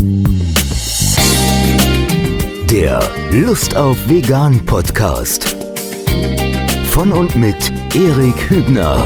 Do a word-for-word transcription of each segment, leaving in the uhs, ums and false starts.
Der Lust auf Vegan Podcast. Von und mit Erik Hübner.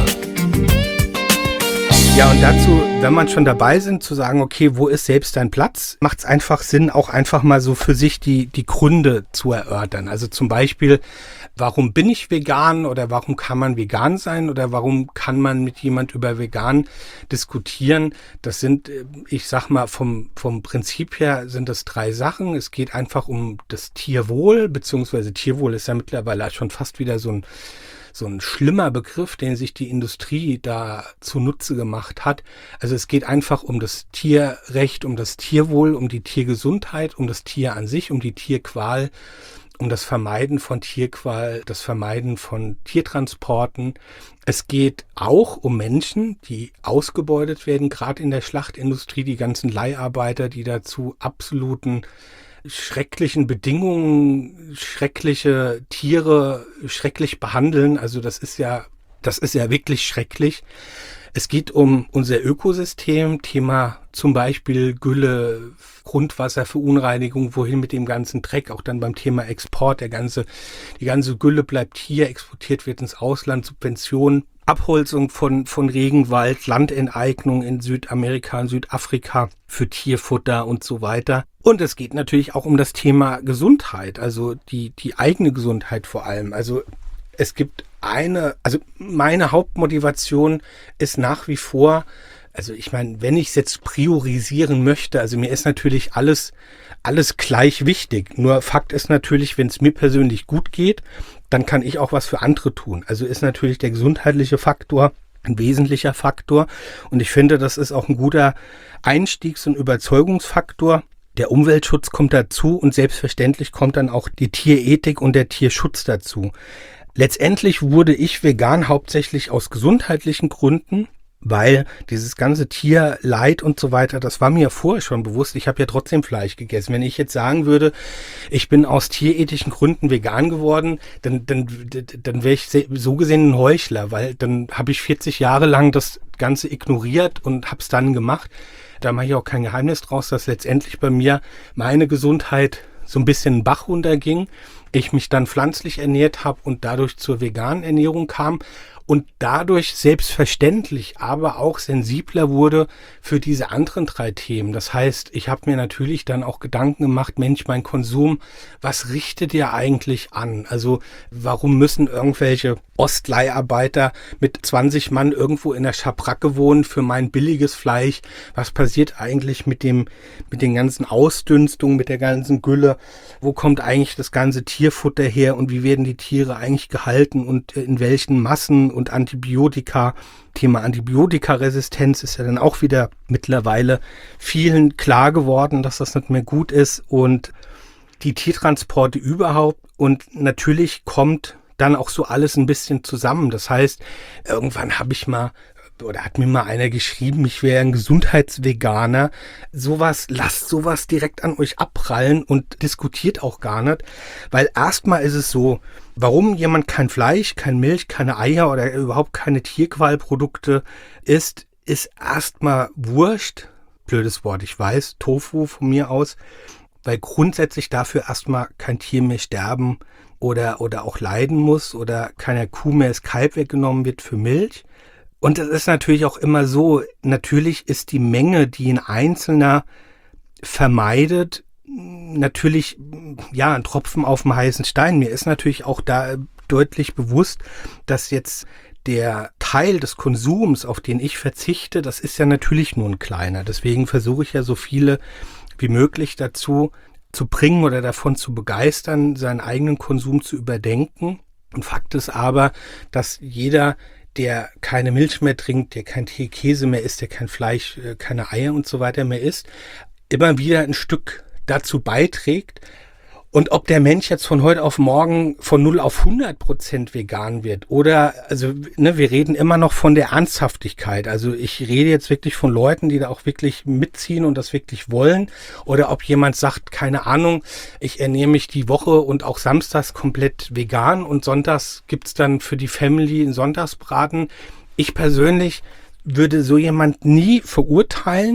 Ja, und dazu, wenn man schon dabei sind, zu sagen, okay, wo ist selbst dein Platz, macht es einfach Sinn, auch einfach mal so für sich die, die Gründe zu erörtern. Also zum Beispiel, warum bin ich vegan oder warum kann man vegan sein oder warum kann man mit jemand über vegan diskutieren? Das sind, ich sag mal, vom, vom Prinzip her sind das drei Sachen. Es geht einfach um das Tierwohl, beziehungsweise Tierwohl ist ja mittlerweile schon fast wieder so ein so ein schlimmer Begriff, den sich die Industrie da zunutze gemacht hat. Also es geht einfach um das Tierrecht, um das Tierwohl, um die Tiergesundheit, um das Tier an sich, um die Tierqual, um das Vermeiden von Tierqual, das Vermeiden von Tiertransporten. Es geht auch um Menschen, die ausgebeutet werden, gerade in der Schlachtindustrie, die ganzen Leiharbeiter, die dazu absoluten schrecklichen Bedingungen, schreckliche Tiere schrecklich behandeln. Also das ist ja, das ist ja wirklich schrecklich. Es geht um unser Ökosystem, Thema zum Beispiel Gülle, Grundwasserverunreinigung, wohin mit dem ganzen Dreck, auch dann beim Thema Export, der ganze, die ganze Gülle bleibt hier, exportiert wird ins Ausland, Subventionen, Abholzung von, von Regenwald, Landenteignung in Südamerika, in Südafrika für Tierfutter und so weiter. Und es geht natürlich auch um das Thema Gesundheit, also die, die eigene Gesundheit vor allem. Also es gibt eine, also meine Hauptmotivation ist nach wie vor, also ich meine, wenn ich es jetzt priorisieren möchte, also mir ist natürlich alles, alles gleich wichtig. Nur Fakt ist natürlich, wenn es mir persönlich gut geht, dann kann ich auch was für andere tun. Also ist natürlich der gesundheitliche Faktor ein wesentlicher Faktor. Und ich finde, das ist auch ein guter Einstiegs- und Überzeugungsfaktor. Der Umweltschutz kommt dazu und selbstverständlich kommt dann auch die Tierethik und der Tierschutz dazu. Letztendlich wurde ich vegan hauptsächlich aus gesundheitlichen Gründen, weil dieses ganze Tierleid und so weiter, das war mir vorher schon bewusst. Ich habe ja trotzdem Fleisch gegessen. Wenn ich jetzt sagen würde, ich bin aus tierethischen Gründen vegan geworden, dann, dann, dann wäre ich so gesehen ein Heuchler, weil dann habe ich vierzig Jahre lang das Ganze ignoriert und habe es dann gemacht. Da mache ich auch kein Geheimnis draus, dass letztendlich bei mir meine Gesundheit so ein bisschen den Bach runterging. Ich mich dann pflanzlich ernährt habe und dadurch zur veganen Ernährung kam und dadurch selbstverständlich aber auch sensibler wurde für diese anderen drei Themen. Das heißt, ich habe mir natürlich dann auch Gedanken gemacht, Mensch, mein Konsum, was richtet ihr eigentlich an? Also warum müssen irgendwelche Ostleiharbeiter mit zwanzig Mann irgendwo in der Schabracke wohnen für mein billiges Fleisch? Was passiert eigentlich mit dem, mit den ganzen Ausdünstungen, mit der ganzen Gülle? Wo kommt eigentlich das ganze Tierfutter her und wie werden die Tiere eigentlich gehalten und in welchen Massen? Und Antibiotika, Thema Antibiotikaresistenz ist ja dann auch wieder mittlerweile vielen klar geworden, dass das nicht mehr gut ist und die Tiertransporte überhaupt und natürlich kommt dann auch so alles ein bisschen zusammen. Das heißt, irgendwann habe ich mal oder hat mir mal einer geschrieben, ich wäre ein Gesundheitsveganer. Sowas, lasst sowas direkt an euch abprallen und diskutiert auch gar nicht. Weil erstmal ist es so, warum jemand kein Fleisch, kein Milch, keine Eier oder überhaupt keine Tierqualprodukte isst, ist erstmal wurscht. Blödes Wort, ich weiß, Tofu von mir aus. Weil grundsätzlich dafür erstmal kein Tier mehr sterben oder, oder auch leiden muss oder keiner Kuh mehr das Kalb weggenommen wird für Milch. Und es ist natürlich auch immer so, natürlich ist die Menge, die ein Einzelner vermeidet, natürlich ja ein Tropfen auf dem heißen Stein. Mir ist natürlich auch da deutlich bewusst, dass jetzt der Teil des Konsums, auf den ich verzichte, das ist ja natürlich nur ein kleiner. Deswegen versuche ich ja so viele wie möglich dazu zu bringen oder davon zu begeistern, seinen eigenen Konsum zu überdenken. Und Fakt ist aber, dass jeder, der keine Milch mehr trinkt, der kein Tee, Käse mehr isst, der kein Fleisch, keine Eier und so weiter mehr isst, immer wieder ein Stück dazu beiträgt. Und ob der Mensch jetzt von heute auf morgen von null auf hundert Prozent vegan wird oder, also ne, wir reden immer noch von der Ernsthaftigkeit. Also ich rede jetzt wirklich von Leuten, die da auch wirklich mitziehen und das wirklich wollen. Oder ob jemand sagt, keine Ahnung, ich ernähre mich die Woche und auch samstags komplett vegan und sonntags gibt's dann für die Family einen Sonntagsbraten. Ich persönlich würde so jemand nie verurteilen,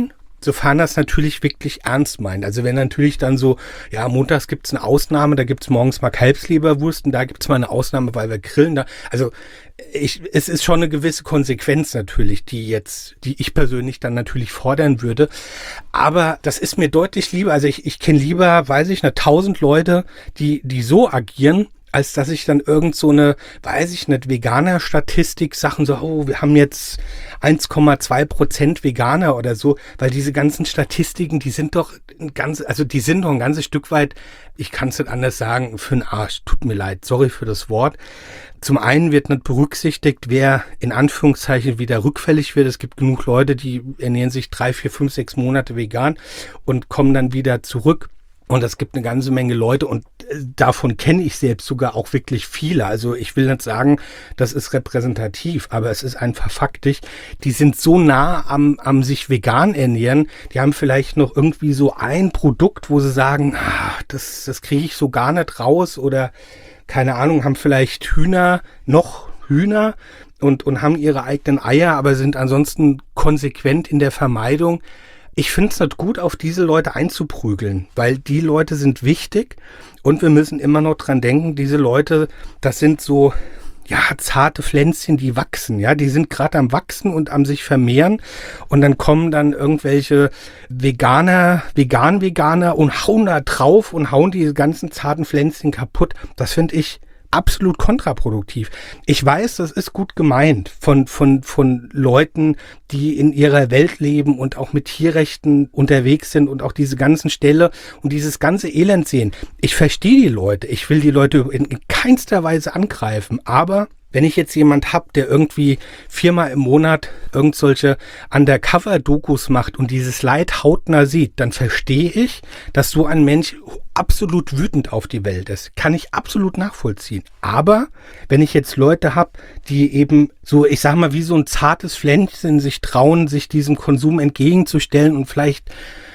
sofern das natürlich wirklich ernst meint. Also wenn natürlich dann so, ja, montags gibt's eine Ausnahme, da gibt's morgens mal Kalbsleberwurst und da gibt's mal eine Ausnahme, weil wir grillen. Da, also ich, es ist schon eine gewisse Konsequenz natürlich, die jetzt, die ich persönlich dann natürlich fordern würde. Aber das ist mir deutlich lieber. Also ich, ich kenne lieber, weiß ich, eine tausend Leute, die, die so agieren, als dass ich dann irgend so eine, weiß ich nicht, Veganer-Statistik Sachen so, oh, wir haben jetzt eins Komma zwei Prozent Veganer oder so, weil diese ganzen Statistiken, die sind doch ein ganz, also die sind doch ein ganzes Stück weit, ich kann es nicht anders sagen, für den Arsch, tut mir leid, sorry für das Wort. Zum einen wird nicht berücksichtigt, wer in Anführungszeichen wieder rückfällig wird. Es gibt genug Leute, die ernähren sich drei, vier, fünf, sechs Monate vegan und kommen dann wieder zurück. Und es gibt eine ganze Menge Leute und davon kenne ich selbst sogar auch wirklich viele. Also ich will nicht sagen, das ist repräsentativ, aber es ist einfach faktisch. Die sind so nah am, am sich vegan ernähren, die haben vielleicht noch irgendwie so ein Produkt, wo sie sagen, ah, das, das kriege ich so gar nicht raus oder keine Ahnung, haben vielleicht Hühner, noch Hühner und, und haben ihre eigenen Eier, aber sind ansonsten konsequent in der Vermeidung. Ich finde es nicht gut, auf diese Leute einzuprügeln, weil die Leute sind wichtig und wir müssen immer noch dran denken, diese Leute, das sind so, ja, zarte Pflänzchen, die wachsen, ja, die sind gerade am Wachsen und am sich vermehren und dann kommen dann irgendwelche Veganer, Vegan-Veganer und hauen da drauf und hauen diese ganzen zarten Pflänzchen kaputt. Das finde ich absolut kontraproduktiv. Ich weiß, das ist gut gemeint von, von, von Leuten, die in ihrer Welt leben und auch mit Tierrechten unterwegs sind und auch diese ganzen Ställe und dieses ganze Elend sehen. Ich verstehe die Leute. Ich will die Leute in, in keinster Weise angreifen, aber wenn ich jetzt jemand hab, der irgendwie viermal im Monat irgend solche Undercover-Dokus macht und dieses Leid hautnah sieht, dann verstehe ich, dass so ein Mensch absolut wütend auf die Welt ist. Kann ich absolut nachvollziehen. Aber wenn ich jetzt Leute hab, die eben so, ich sag mal, wie so ein zartes Pflänzchen sich trauen, sich diesem Konsum entgegenzustellen und vielleicht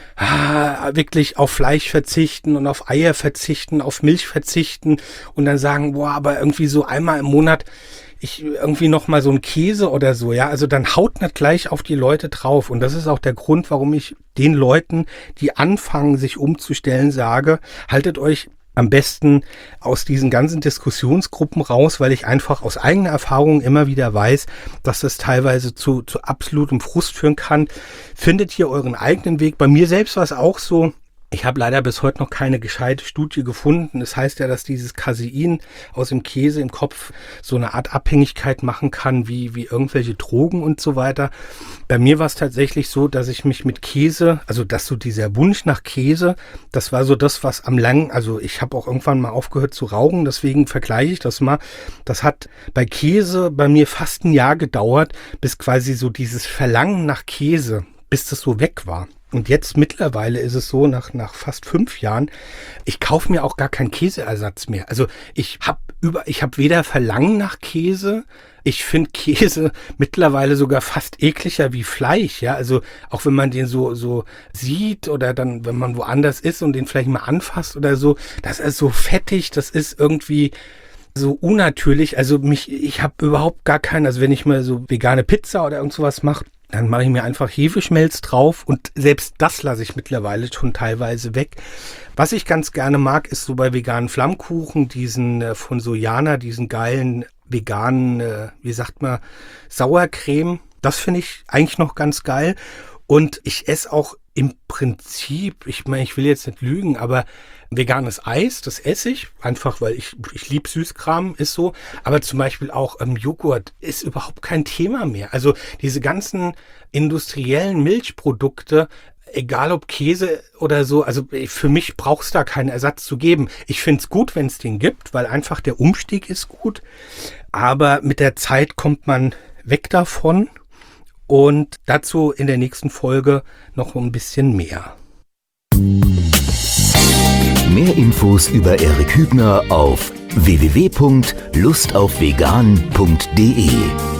Ah, wirklich auf Fleisch verzichten und auf Eier verzichten, auf Milch verzichten und dann sagen, boah, aber irgendwie so einmal im Monat ich irgendwie noch mal so ein Käse oder so, ja, also dann haut nicht gleich auf die Leute drauf und das ist auch der Grund, warum ich den Leuten, die anfangen, sich umzustellen, sage, haltet euch am besten aus diesen ganzen Diskussionsgruppen raus, weil ich einfach aus eigener Erfahrung immer wieder weiß, dass das teilweise zu, zu absolutem Frust führen kann. Findet hier euren eigenen Weg. Bei mir selbst war es auch so. Ich habe leider bis heute noch keine gescheite Studie gefunden. Das heißt ja, dass dieses Casein aus dem Käse im Kopf so eine Art Abhängigkeit machen kann, wie, wie irgendwelche Drogen und so weiter. Bei mir war es tatsächlich so, dass ich mich mit Käse, also dass so dieser Wunsch nach Käse, das war so das, was am langen, also ich habe auch irgendwann mal aufgehört zu rauchen, deswegen vergleiche ich das mal. Das hat bei Käse bei mir fast ein Jahr gedauert, bis quasi so dieses Verlangen nach Käse, bis das so weg war. Und jetzt mittlerweile ist es so, nach, nach fast fünf Jahren, ich kaufe mir auch gar keinen Käseersatz mehr. Also ich habe über, ich habe weder Verlangen nach Käse, ich finde Käse mittlerweile sogar fast ekliger wie Fleisch, ja. Also auch wenn man den so, so sieht oder dann, wenn man woanders ist und den vielleicht mal anfasst oder so, das ist so fettig, das ist irgendwie so unnatürlich. Also mich, ich habe überhaupt gar keinen, also wenn ich mal so vegane Pizza oder irgend sowas mache, dann mache ich mir einfach Hefeschmelz drauf und selbst das lasse ich mittlerweile schon teilweise weg. Was ich ganz gerne mag, ist so bei veganen Flammkuchen, diesen äh, von Sojana, diesen geilen veganen, äh, wie sagt man, Sauercreme. Das finde ich eigentlich noch ganz geil. Und ich esse auch im Prinzip, ich meine, ich will jetzt nicht lügen, aber veganes Eis, das esse ich, einfach weil ich, ich liebe Süßkram, ist so. Aber zum Beispiel auch ähm, Joghurt ist überhaupt kein Thema mehr. Also diese ganzen industriellen Milchprodukte, egal ob Käse oder so, also für mich braucht es da keinen Ersatz zu geben. Ich finde es gut, wenn es den gibt, weil einfach der Umstieg ist gut. Aber mit der Zeit kommt man weg davon. Und dazu in der nächsten Folge noch ein bisschen mehr. Mehr Infos über Erik Hübner auf w w w punkt lust auf vegan punkt d e.